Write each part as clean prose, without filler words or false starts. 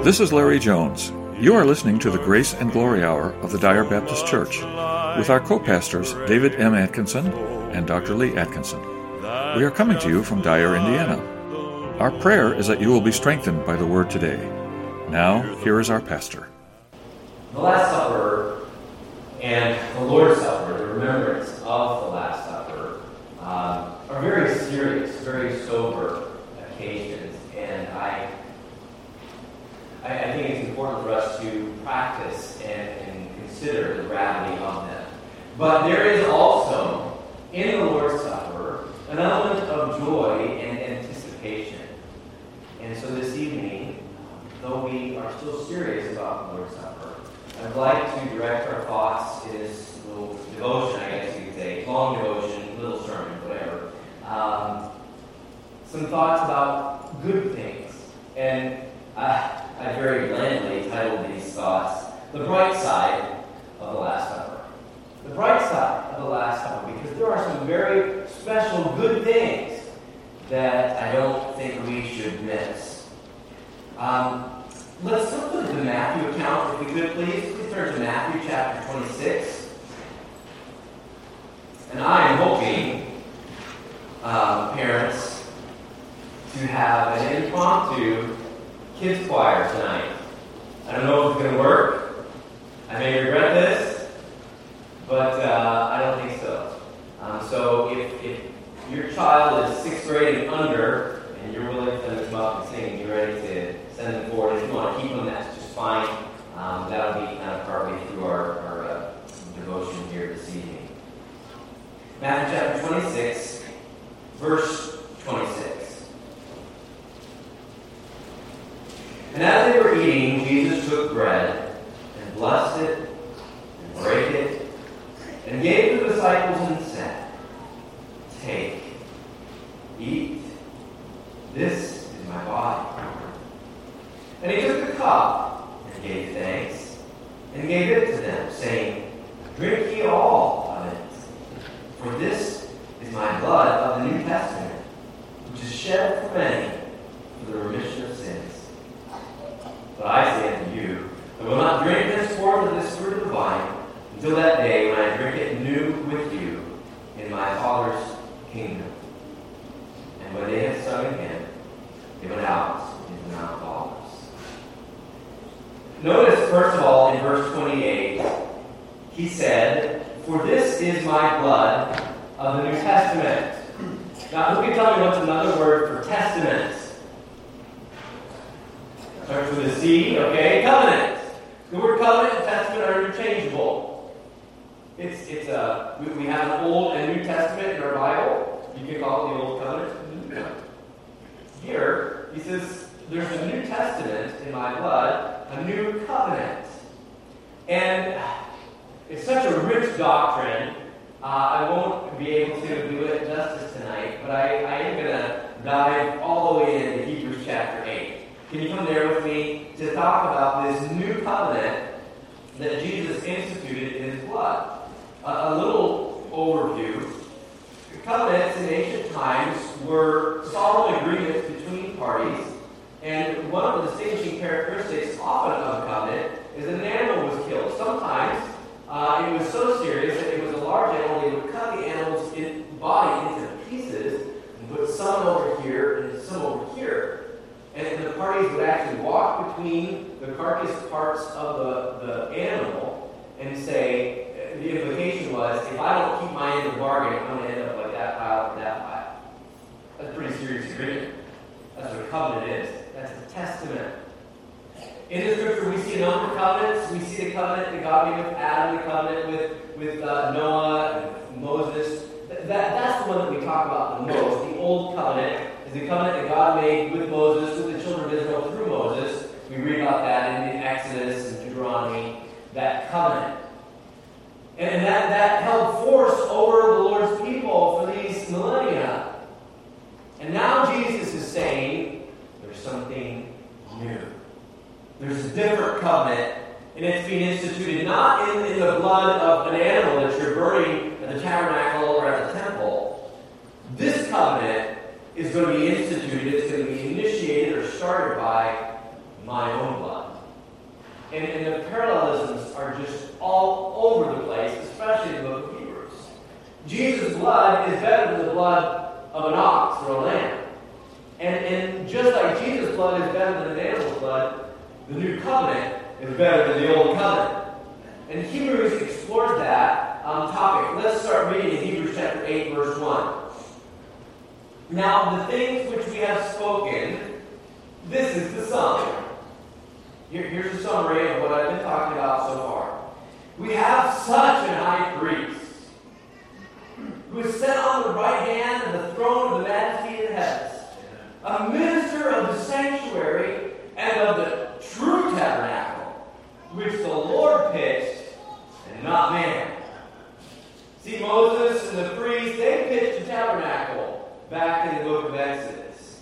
This is Larry Jones. You are listening to the Grace and Glory Hour of the Dyer Baptist Church with our co-pastors David M. Atkinson and Dr. Lee Atkinson. We are coming to you from Dyer, Indiana. Our prayer is that you will be strengthened by the Word today. Now, here is our pastor. The Last Supper and the Lord's Supper, the remembrance of the Last Supper, are very serious, very sober occasions, and I think it's important for us to practice and consider the gravity of them. But there is also, in the Lord's Supper, an element of joy and anticipation. And so this evening, though we are still serious about the Lord's Supper, I'd like to direct our thoughts in this little devotion, I guess you could say, long devotion, little sermon, whatever. Some thoughts about good things. And I very blandly titled these thoughts, The Bright Side of the Last Supper. The bright side of the Last Supper, because there are some very special good things that I don't think we should miss. Let's look at the Matthew account, if we could, please. Please turn to Matthew chapter 26. And I am hoping, parents, to have an impromptu kids choir tonight. I don't know if it's going to work. I may regret this, but I don't think so. So if your child is 6th grade and under, and you're willing for them to come up and sing, and you're ready to send them forward. If you want to keep them, that's just fine. That'll be kind of partly through our devotion here this evening. Matthew chapter 26, verse 26. And as they were eating, Jesus took bread and blessed it and brake it and gave to the disciples and said, "Take, eat, this is my body." And he took the cup and gave thanks and gave it to them, saying, "Drink ye all of it, for this is my blood of the New Testament, which is shed for many for the remission of sins. But I say unto you, I will not drink henceforth of this fruit of the vine until that day when I drink it new with you in my Father's kingdom." And when they had sung again, they went out into Mount Olives. Notice, first of all, in verse 28, he said, "For this is my blood of the New Testament." Now, who can tell me what's another word for testament? Starts with a C, okay? Covenant. The word covenant and testament are interchangeable. We have an Old and New Testament in our Bible. You can call it the Old Covenant. Here, he says, there's a New Testament in my blood, a new covenant. And it's such a rich doctrine, I won't be able to do it justice tonight, but I am going to dive all the way into Hebrews chapter 8. Can you come there with me to talk about this new covenant that Jesus instituted in his blood? A little overview. Covenants in ancient times were solemn agreements between parties, and one of the distinguishing characteristics often of a covenant is that an animal was killed. Sometimes it was so serious that it was a large animal, they would cut the animal's body into pieces and put some over here and some over here. And the parties would actually walk between the carcass parts of the animal and say, the implication was, if I don't keep my end of the bargain, I'm going to end up like that pile or that pile. That's a pretty serious agreement. That's what a covenant is. That's a testament. In the scripture, we see a number of covenants. We see the covenant that God made with Adam, the covenant with Noah and Moses. That's the one that we talk about the most. The Old Covenant is the covenant that God made with Moses, with the children of Israel through Moses. We read about that in Exodus and Deuteronomy, that covenant. And that held force over the Lord's people for these millennia. And now Jesus is saying, there's something new. There's a different covenant, and it's being instituted not in the blood of an animal that you're burning at the tabernacle or at the temple. This covenant is going to be instituted, it's going to be initiated or started by my own blood. And the parallelisms are just all over the place, especially in the book of Hebrews. Jesus' blood is better than the blood of an ox or a lamb. And just like Jesus' blood is better than an animal's blood, the new covenant is better than the old covenant. And Hebrews explores that topic. Let's start reading in Hebrews chapter 8, verse 1. Now, the things which we have spoken, this is the sum. Here's a summary of what I've been talking about so far. We have such an high priest who is set on the right hand of the throne of the majesty in the heavens, a minister of the sanctuary and of the true tabernacle, which the Lord pitched and not man. See, Moses and the priests, they pitched the tabernacle back in the book of Exodus.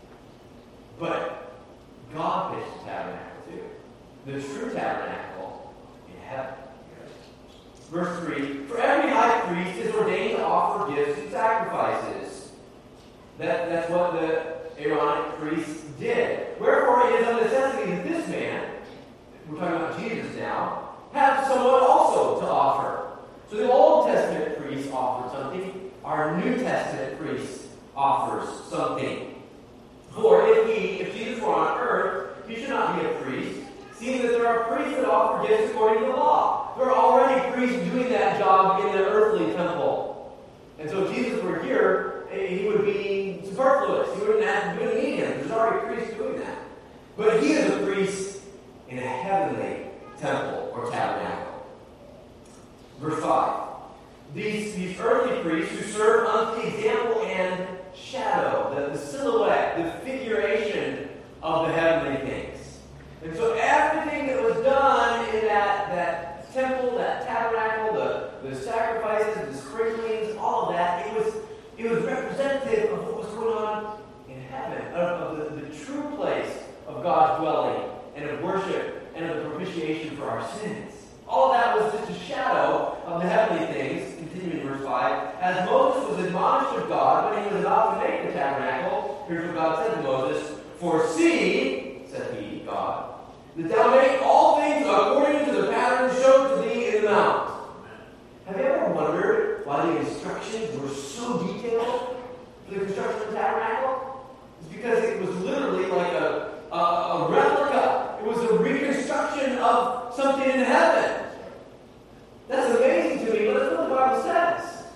But God pitched the tabernacle too. The true tabernacle in heaven. Verse 3, for every high priest is ordained to offer gifts and sacrifices. That's what the Aaronic priests did. Wherefore it is a necessity that this man, we're talking about Jesus now, have someone also to offer. So the Old Testament priest offered something. Our New Testament priest offers something. For if Jesus were on earth, he should not be a priest, seeing that there are priests that offer gifts according to the law. There are already priests doing that job in their earthly temple. And so if Jesus were here, he would be superfluous. You wouldn't need him. There's already priests doing that. But he is a priest in a heavenly temple or tabernacle. Verse 5. These earthly priests who serve unto the example and shadow, the silhouette, the figuration of the heavenly things. And so everything that was done in that temple, that tabernacle, the sacrifices, the sprinklings, all of that, it was representative of what was going on in heaven, of the true place of God's dwelling, and of worship, and of the propitiation for our sins. All that was just a shadow of the heavenly things, continuing in verse 5. As Moses was admonished of God when he was about to make the tabernacle, here's what God said to Moses, for see, said he, God, that thou make all things according to the pattern showed to thee in the mount. Have you ever wondered why the instructions were so detailed for the construction of the tabernacle? It's because it was literally like a replica. It was a reconstruction of something in heaven. That's amazing to me, but that's what the Bible says.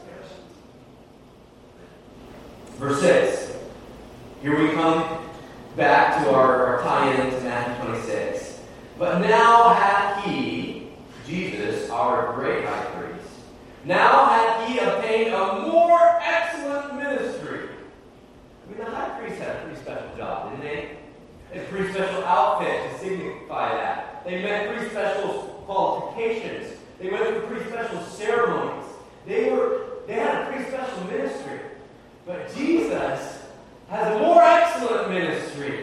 Verse 6. Here we come back to our tie-in to Matthew 26. But now hath he, Jesus, our great high priest, now hath he obtained a more excellent ministry. I mean, the high priest had a pretty special job, didn't they? A pretty special outfit to signify that. They met pretty special qualifications. They went through pretty special ceremonies. They had a pretty special ministry. But Jesus has a more excellent ministry.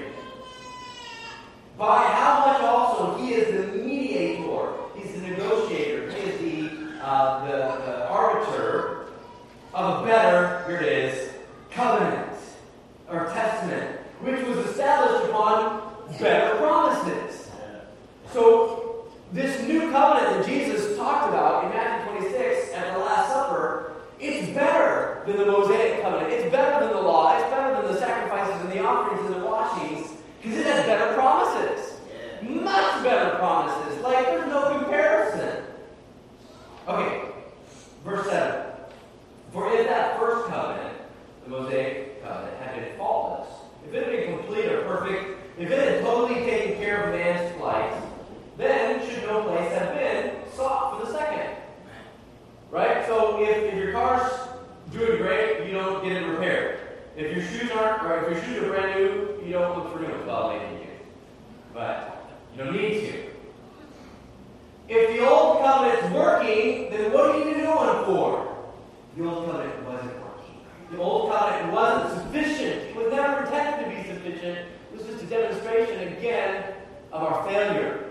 By how much also he is the mediator. He's the negotiator. He is the arbiter of a better, here it is, covenant or testament, which was established upon better promises. So this new covenant that Jesus talked about in Matthew 26 at the Last Supper, it's better than the Mosaic covenant. It's better than the law. It's better than the sacrifices and the offerings and the washings, because it has better promises. Much better promises. Like there's no comparison. Okay, verse 7. For if that first covenant, the Mosaic covenant, had been faultless, if it had been complete or perfect, if it had totally taken care of man's plight, then should no place have been sought for the second. Right? So if your car's doing great, you don't get it repaired. If your shoes are brand new, you don't look for new ones. Well, maybe you do. But you don't need to. If the old covenant's working, then what are you doing it for? The old covenant wasn't working. The old covenant wasn't sufficient. It was never intended to be sufficient. It was just a demonstration, again, of our failure.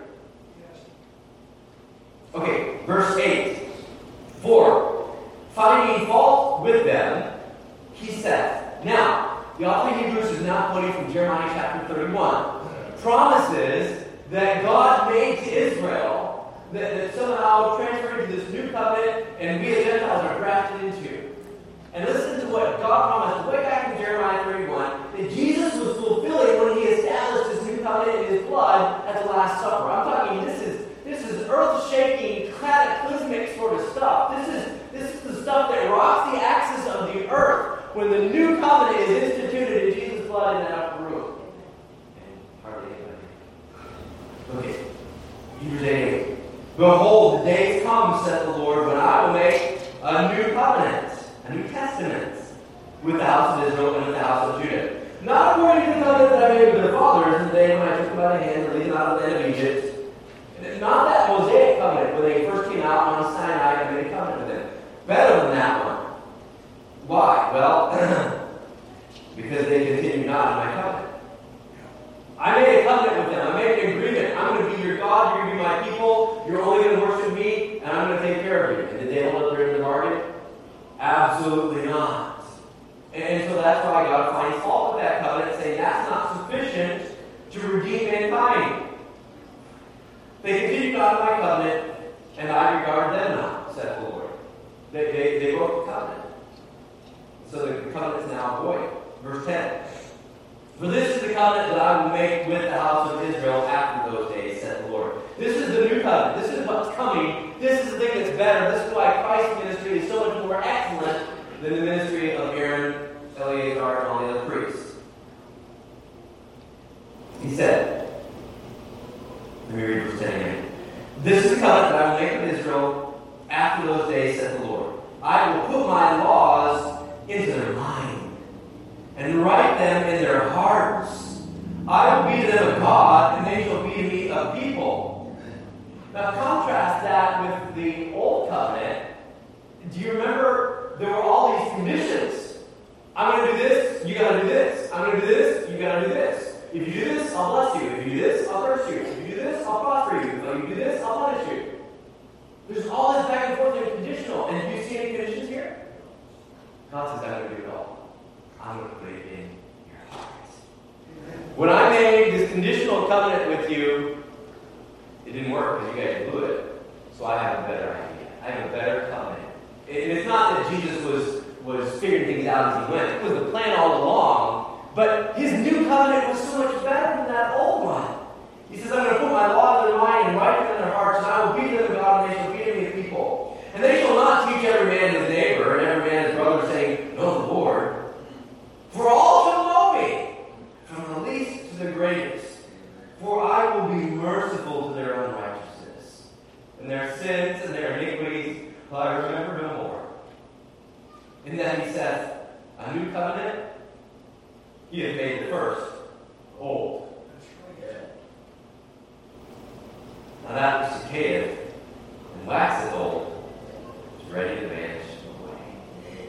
Okay, verse 8. For, finding fault with them, he said. Now, the author of Hebrews is now quoting from Jeremiah chapter 31. Promises that God made to Israel Israel that somehow transferred into this new covenant, and we as Gentiles are grafted into. And listen to what God promised way back in Jeremiah 31, that Jesus was fulfilling when he established his new covenant in his blood at the Last Supper. I'm talking, this is earth-shaking, cataclysmic sort of stuff. This is the stuff that rocks the axis of the earth when the new covenant is instituted in Jesus' blood in that upper room. And hardly anybody. Okay, Hebrews 8:8. Behold, the days come, said the Lord, when I will make a new covenant, a New Testament, with the house of Israel and with the house of Judah. Not according to the covenant that I made with their fathers in the day when I took them by the hand and lead them out of the land of Egypt. Not that Mosaic covenant when they first came out on Sinai and made a covenant with them. Better than that one. Why? Well, because they continued not in my covenant. I made a covenant with them. I made an agreement. I'm going to be your God. You're going to be my people. You're only going to worship me, and I'm going to take care of you. And did they hold up their end of the bargain? Absolutely not. And so that's why God finds fault with that covenant, saying that's not sufficient to redeem mankind. They continue not in my covenant, and I regard them not, said the Lord. They broke the covenant. So the covenant is now void. Verse 10. For this is the covenant that I will make with the house of Israel after those days, said the Lord. This is the new covenant. This is what's coming. This is the thing that's better. This is why Christ's ministry is so much more excellent than the ministry of Aaron, Eleazar, and all the other priests. He said, let me read verse 10 again. This is the covenant that I will make with Israel after those days, said the Lord. I will put my laws into their mind and write them in their hearts. I will be to them a God, and they shall be to me a people. Now contrast that with the old covenant. Do you remember there were all these conditions? I'm going to do this, you got to do this. I'm going to do this, you got to do this. If you do this, I'll bless you. If you do this, I'll curse you. If you do this, I'll prosper you. If you do this, I'll punish you. There's all this back and forth and conditional. And do you see any conditions here? God says, I'm going to do it all. I'm going to put it in your hearts. When I made this conditional covenant with you, it didn't work because you guys blew it. So I have a better idea. I have a better covenant. And it's not that Jesus was figuring things out as he went. It was the plan all along. But his new covenant was so much better than that old one. He says, I'm going to put my law in their mind and write them in their hearts, and I will be to them God, and they shall be to me a people. And they shall not teach every man his neighbor and every man his brother, saying, know the Lord. For all shall know me, from the least to the greatest. For I will be merciful to their unrighteousness, and their sins and their iniquities will I remember no more. And then he says, a new covenant, he has made the first old. Now that which decayeth and waxeth old is ready to vanish away.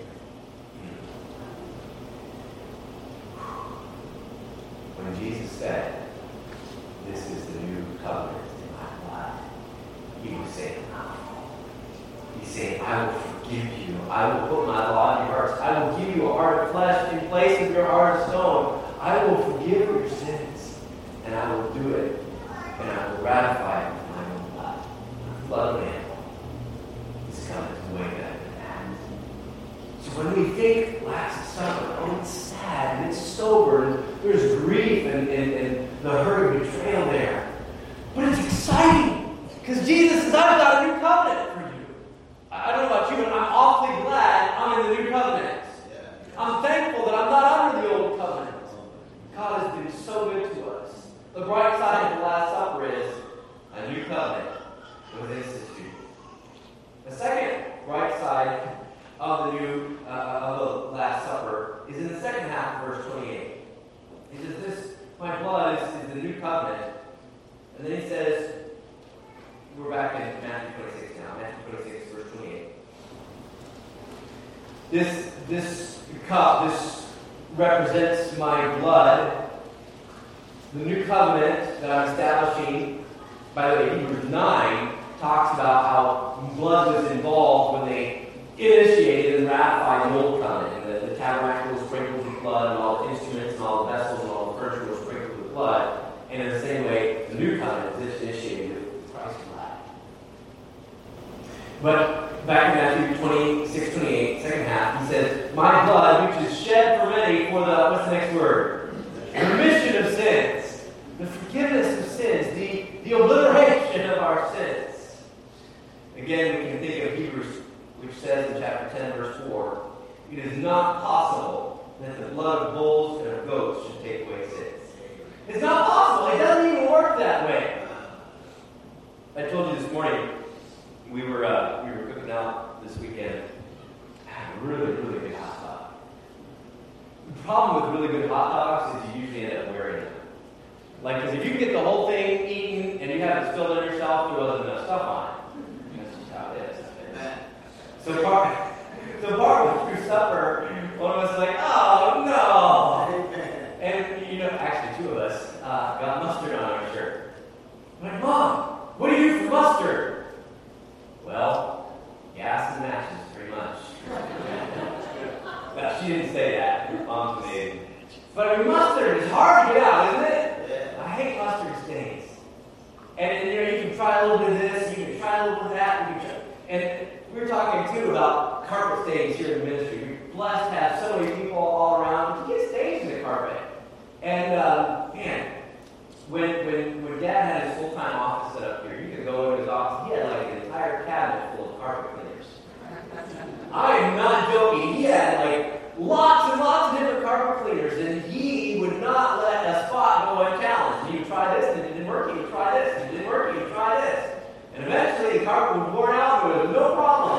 When Jesus said, this is the new covenant in my blood, he was saying, he's saying, I will forgive you. I will put my law in your hearts. I will give you a heart of flesh in place of your heart of stone. I will forgive your sins, and I will do it, and I will ratify it with my own blood. The blood of an animal. This covenant is way better than that. So when we think Last Supper, oh, it's sad, and it's sober, and there's grief, and the hurt of betrayal there. But it's exciting, because Jesus says, I've got a new covenant for you. I don't know about you, but I'm awfully glad I'm in the new covenant. I'm thankful that I'm not under the old covenant. God has been so good to us. The bright side of the Last Supper is a new covenant with his history. The second bright side of the Last Supper is in the second half of verse 28. He says, "This, my blood, is the new covenant." And then he says, we're back in Matthew 26 now. Matthew 26, verse 28. This cup, this represents my blood. The new covenant that I'm establishing, by the way, Hebrews 9 talks about how blood was involved when they initiated and ratified the old covenant. And the tabernacle was sprinkled with blood, and all the instruments and all the vessels and all the furniture were sprinkled with blood. And in the same way, the new covenant is initiated with Christ's blood. But back in Matthew 26:28, second half, he says, my blood, which is shed for many for the, what's the next word? Remission of sins. The forgiveness of sins. The obliteration of our sins. Again, we can think of Hebrews, which says in chapter 10, verse 4, it is not possible that the blood of bulls and of goats should take away sins. It's not possible. It doesn't even work that way. I told you this morning, we were cooking out this weekend. Had a really, really good hot dog. The problem with really good hot dogs is you usually end up wearing them. Like, because if you get the whole thing eaten and you have it spilled on yourself, there wasn't enough stuff on it. That's just how it is. So part through supper, one of us was like, oh no! And actually two of us got mustard on our shirt. I'm like, Mom, what do you do for mustard? Well, gas and matches, pretty much. Well, she didn't say that. Mom's amazing. But mustard is hard to get out, isn't it? Yeah. I hate mustard stains. And you can try a little bit of this, you can try a little bit of that, and we were talking too about carpet stains here in the ministry. We're blessed to have so many people all around. You get stains in the carpet. And man, when Dad had his full-time office set up here, you could go into his office. He had like an entire cabinet full of carpet cleaners. I am not joking. He had like lots and lots of different carpet cleaners, and he would not let a spot go unchallenged. He would try this, and it didn't work. He would try this, and it didn't work. He would try this. And eventually the carpet was worn out, and there was no problem.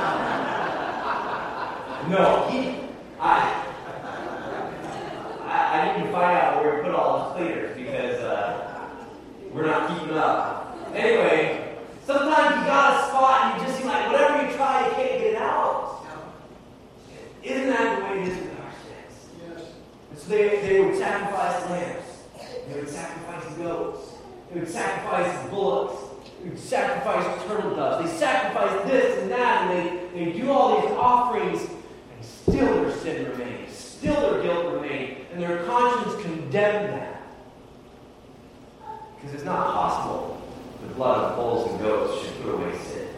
I need to find out where we put all his cleaners, because we're not keeping up. Anyway, sometimes you got a spot, and you just seem like whatever you try, you can't get it out. Isn't that the way it is with our sins? Yes. And so they would sacrifice lambs. They would sacrifice goats. They would sacrifice bullocks. They would sacrifice turtle doves. They sacrifice this and that, and they do all these offerings, and still their sin remains. Still their guilt remains, and their conscience condemned them. Because it's not possible the blood of bulls and goats should put away sin.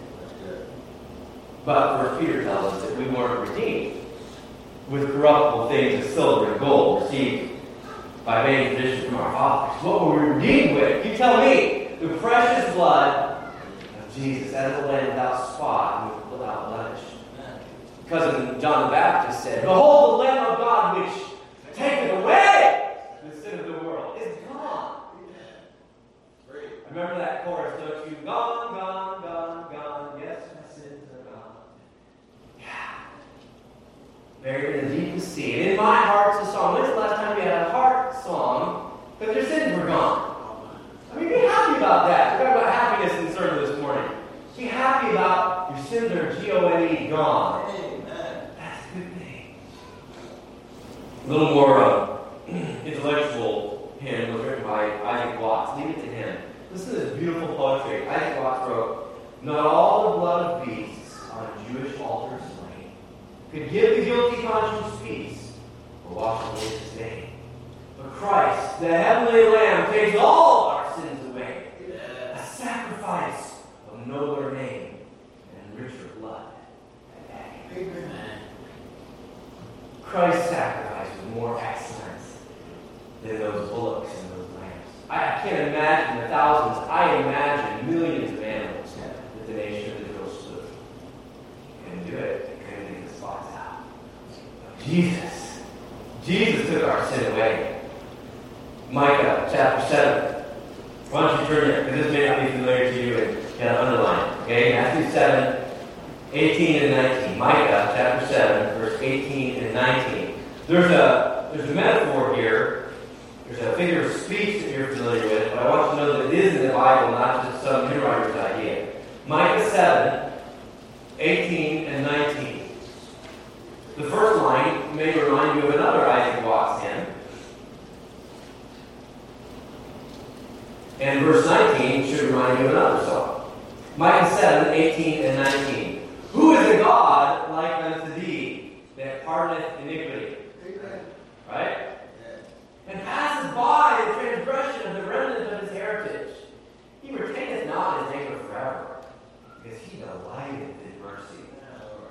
But 1 Peter tells us that we weren't redeemed with corruptible things as silver and gold received by vain tradition from our fathers. What were we redeemed with? You tell me. The precious blood of Jesus as a lamb without spot and without blemish. Cousin John the Baptist said, behold the Lamb of God which taketh away the sin of the world is gone. I remember that chorus, don't you? Gone, gone, gone, gone. Yes, my sins are gone. Yeah. Buried in the deepest sea. And in my heart's a song. When's the last time you had a heart song that your sins were gone? I mean, be happy about that. We're talking about happiness in sermon this morning. Be happy about your sins are G-O-N-E, gone. Amen. That's a good thing. A little more intellectual hymn was written by Isaac Watts. Leave it to him. Listen to this beautiful poetry. Isaac Watts wrote, not all the blood of beasts on Jewish altars slain could give the guilty conscience peace or wash away the stain. But Christ, the heavenly Lamb, takes all our sins away. Yes. A sacrifice of nobler name and richer blood. Amen. Christ's sacrifice was more excellent than those bullocks and those lambs. I can't imagine the thousands. I imagine millions of animals that the nation of Israel slew. Couldn't do it. They couldn't get the spots out. But Jesus took our sin away. Micah chapter 7. Why don't you turn there? Because this may not be familiar to you and you got to underline. Okay? Matthew 7, 18 and 19. Micah chapter 7, verse 18 and 19. There's a metaphor here. There's a figure of speech that you're familiar with, but I want you to know that it is in the Bible, not just some hymn writer's idea. Micah 7, 18 and 19. The first line may remind you of another Isaac Watts hymn. And verse 19 should remind you of another song. Micah 7, 18 and 19. Who is a God like unto thee, that pardoneth iniquity? Amen. Right? And passes by the transgression of the remnant of his heritage. He retaineth not his anger forever, because he delighteth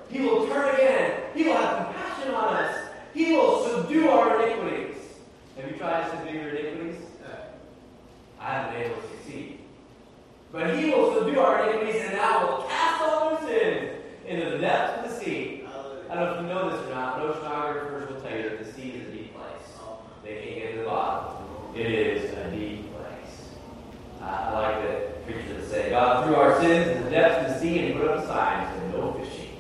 He will turn again. He will have compassion on us. He will subdue our iniquities. Have you tried to subdue your iniquities? I haven't been able to succeed. But he will subdue our iniquities, and now will cast all our sins into the depths of the sea. I don't know if you know this or not, but oceanographers will tell you that the sea is a deep place. They can't get to the bottom. It is a deep place. I like the preacher to say, God threw our sins in the depths of the sea and put up a sign that said, no fishing.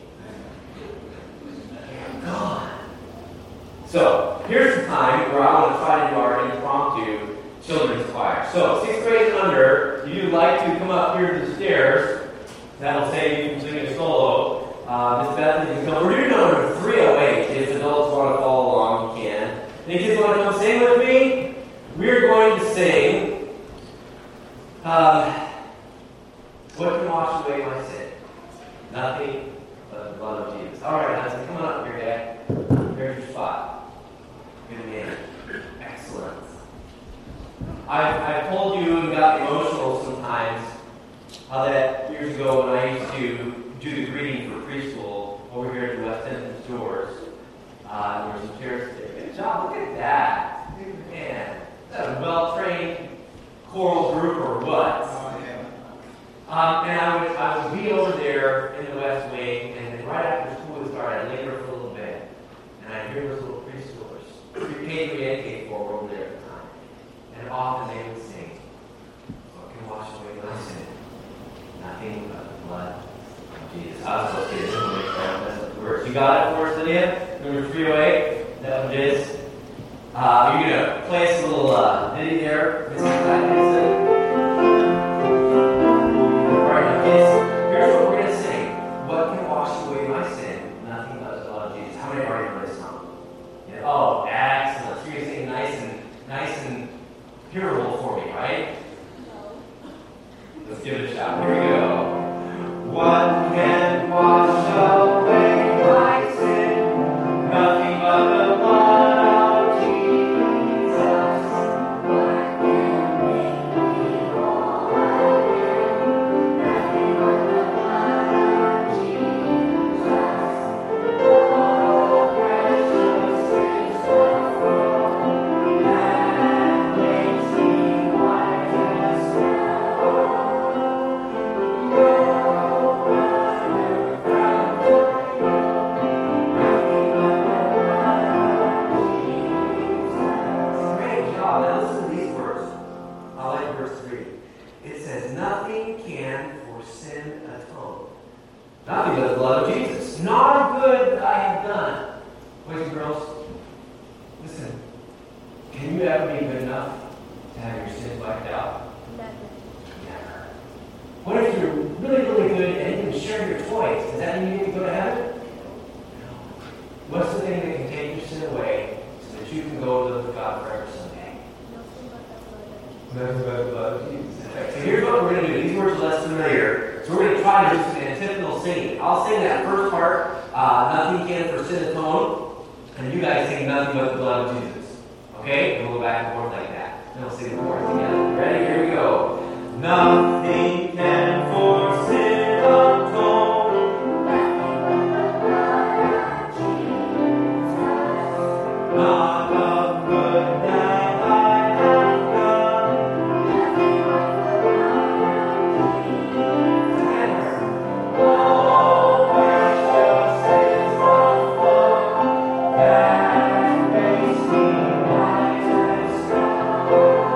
God. So, here's the time where I want to try to do our impromptu children's choir. So, 6th grade and under, if you'd like to come up here to the stairs, that'll save you from singing a solo. Miss Bethany can come. We're doing number 308. If adults want to follow along, you can. Any kids want to come sing with me? We're going to sing, What Can Wash Away My Sin? Nothing but the blood of Jesus. All right, Hudson, come on up here, Dad. Here's your spot. Good man. Excellent. I've told you and got emotional sometimes how that years ago when I used to do the greeting for preschool over here at the West End stores, there were some chairs there. Good job. Look at that. Man, is that a well-trained choral group or what? And I would be over there in the West Wing, and then right after school would start, I'd linger for a little bit, and I'd hear those little preschoolers, K3 and K4 were over there at the time, and often they would sing, "What can wash away my sin? Nothing but the blood of Jesus." I was supposed to get this one mess up the words. You got it for us, Lydia? Number 308. Is that what it is? You're going to play us a little ditty there, Mrs. Atkinson. Here's what we're going to sing. What can wash away my sin? Nothing but the blood of Jesus. How many already know this song? Yeah. Oh, excellent. So you're going to sing nice and hearable for me, right? Let's give it a shot. Here we go. What can wash away my sin? Nothing but the blood of Jesus. What can make me whole again? Nothing but the blood of Jesus. Oh, precious is the flow that makes me white as snow. Great job. Now listen to these words. I like verse 3. It says, nothing can for sin atone. Nothing but the blood of Jesus. Not a good that I have done. Boys and girls, listen. Can you ever be good enough to have your sins wiped out? Never. What if you're really, really good and you can share your toys? Does that mean you get to go to heaven? No. What's the thing that can take your sin away so that you can go live with God forever someday? Nothing but the blood of Jesus. So here's what we're going to do. These words are less familiar. So we're going to try to do some antiphonal singing. I'll sing that first part, nothing can for sin atone, and you guys sing nothing but the blood of Jesus. Okay? And we'll go back and forth like that. Then we'll sing the chorus together. Ready? Here we go. Nothing can for sin atone. Not of good that I have done. Oh, precious is the flow that makes me white as snow.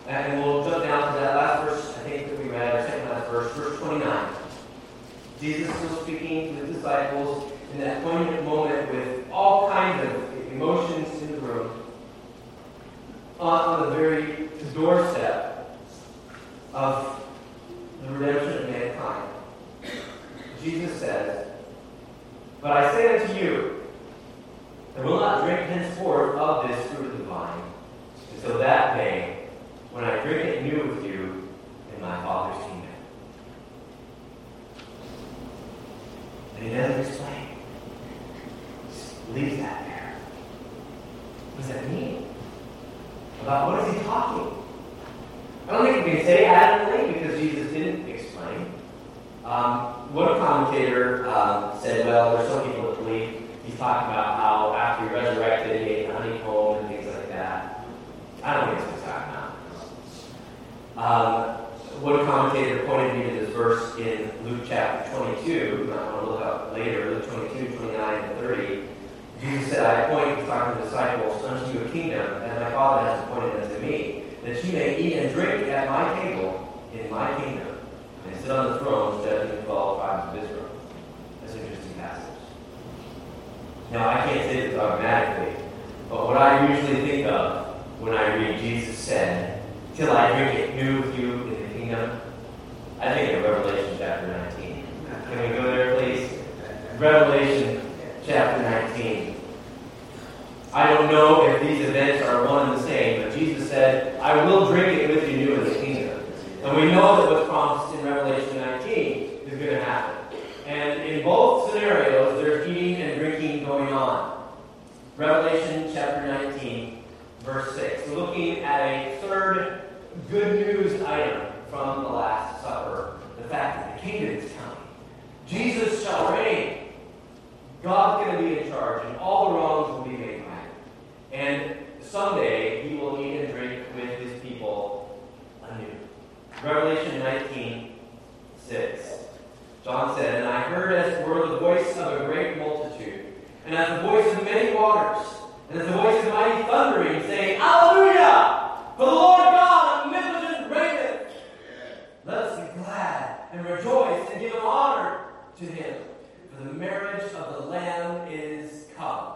And we'll jump down to that last verse, I think, that we read, our second last verse, verse 29. Jesus was speaking to the disciples in that poignant moment with all kinds of emotions in the room, on the very doorstep of the redemption of mankind. Jesus says, "But I say unto you, I will not drink henceforth of this fruit of the vine, until that day when I drink it new with you in my Father's kingdom." And he doesn't explain. Just leaves that there. What does that mean? About what is he talking? I don't think we can say adamantly because Jesus didn't explain. One commentator said, well, there's some people that believe he's talking about how after he resurrected, he ate honeycomb and things like that. I don't think that's what he's talking about. One commentator pointed me to this verse in Luke chapter 22. You might want to look up later, Luke 22, 29, and 30. Jesus said, "I appoint," he's talking to the disciples, "unto you a kingdom, as my Father has appointed unto me, that you may eat and drink at my table in my kingdom, and sit on the throne judging the 12 tribes of Israel." That's an interesting passage. Now, I can't say this dogmatically, but what I usually think of when I read Jesus said, "Till I drink it new with you in the kingdom," I think of Revelation chapter 19. Can we go there, please? Revelation chapter 19. I don't know if these events are one and the same, but Jesus said, "I will drink it with you new in the kingdom." And we know that what's promised in Revelation 19 is going to happen. And in both scenarios, there's eating and drinking going on. Revelation chapter 19, verse 6. We're looking at a third good news item from the Last Supper. The fact that the kingdom is coming. Jesus shall reign. God's going to be in charge, and all the wrongs will be made right. And someday, he will eat and drink with his people anew. Revelation 19, 6. John said, "And I heard as it were the voice of a great multitude, and as the voice of many waters, and as the voice of mighty thundering, saying, Alleluia! For the Lord God omnipotent reigneth. Let us be glad and rejoice and give honor to him. For the marriage of the Lamb is come.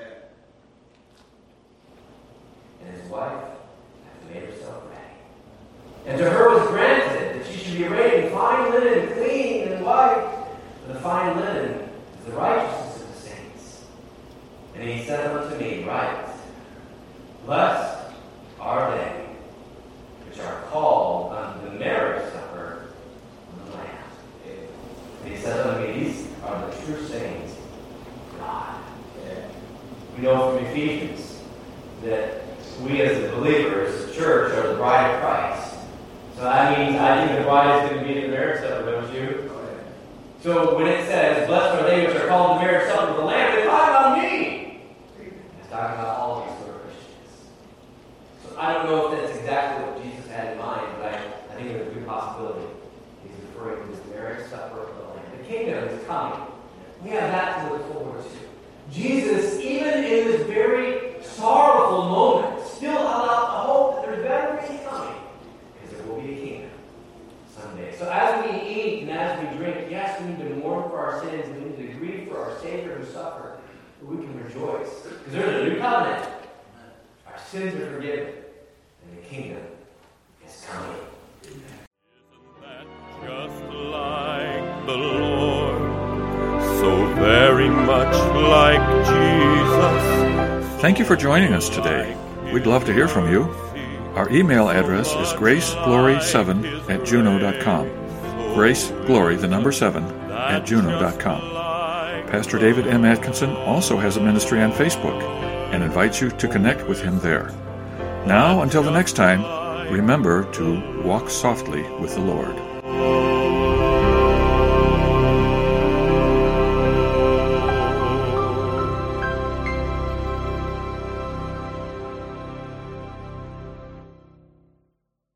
And his wife hath made herself ready. And to her was granted that she should be arrayed in fine linen, clean and white. For the fine linen is the righteousness of the saints. And he said unto me, Write, blessed are they which are called unto the marriage supper of the Lamb. And he said unto me, These are the true saints of God. We know from Ephesians that we as the believers, the church, are the bride of Christ. So that means I think the bride is going to be in the marriage supper, don't you? So when it says, blessed are they which are called to the marriage supper of the Lamb, it's talking about me. It's talking about all of these sort of Christians. So I don't know if that's exactly what Jesus had in mind, but I think there's a good possibility. He's referring to this marriage supper of the Lamb. The kingdom is coming. We have that to look forward to. Jesus, even in this very sorrowful moment, still held out the hope that there's better things coming, because there will be a kingdom someday. So as we eat and as we drink, yes, we need to mourn for our sins, we need to grieve for our Savior who suffered, but we can rejoice, because there's a new covenant. Our sins are forgiven, and the kingdom is coming. Isn't that just like the Lord? So very much like Jesus. Thank you for joining us today. We'd love to hear from you. Our email address is graceglory7@juno.com. Graceglory, the number 7, @juno.com. Pastor David M. Atkinson also has a ministry on Facebook and invites you to connect with him there. Now, until the next time, remember to walk softly with the Lord.